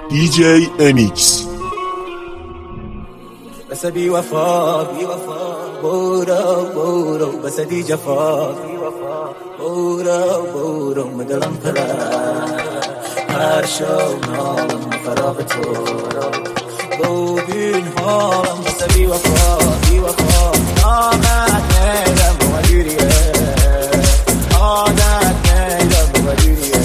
DJ NX بس بی وفا برو بس دی جفا برو مدلم پرد هر شو نالم فراغ تو ببین حالم بس بی وفا آمد نیدم ولیریه عادت نیدم ولیریه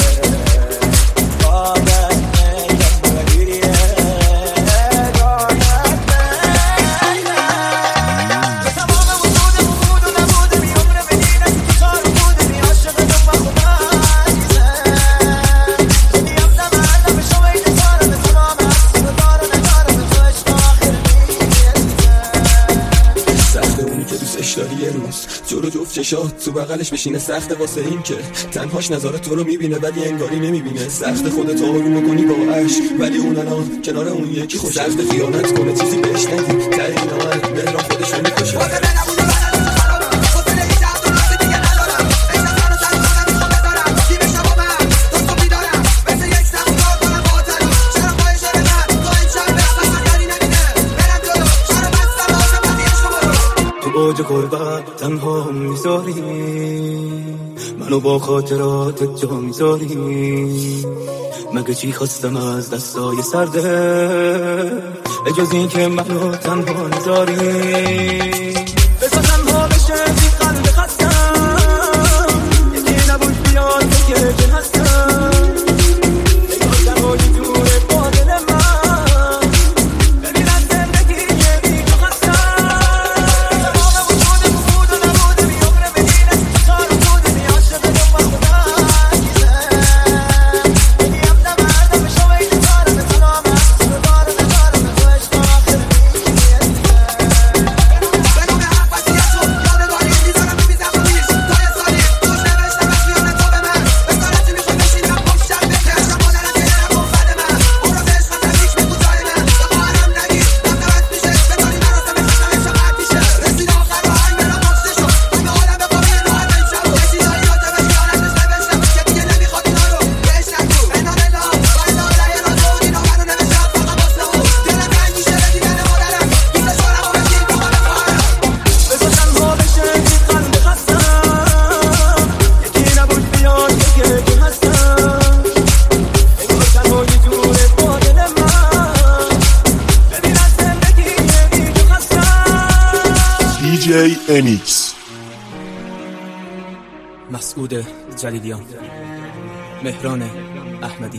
یه روز جلو جفت چشات تو بغلش بشینه سخته واسه این که تنهاش نظاره تو رو میبینه ولی انگاری نمیبینه سخت خودت آروم کنی با عشق ولی اون الان کنار اون یکی خوش سخت خیانت کنه چیزی بهش نگی تایی نامد مهران خودش رو میکشه اوج غربت تنها میذاری منو با خاطرات جا میذاری مگه چی خواستم از دستای سرده اجاز این که منو تنها نذاری بسا تنها بشه بی قلب خستم یکی نبود بیاد که جن هستم نگاه تنهایی دوره با دل من ببینم زندگی یه بی تو خستم DJ NX مسعود جلیلیان مهران احمدی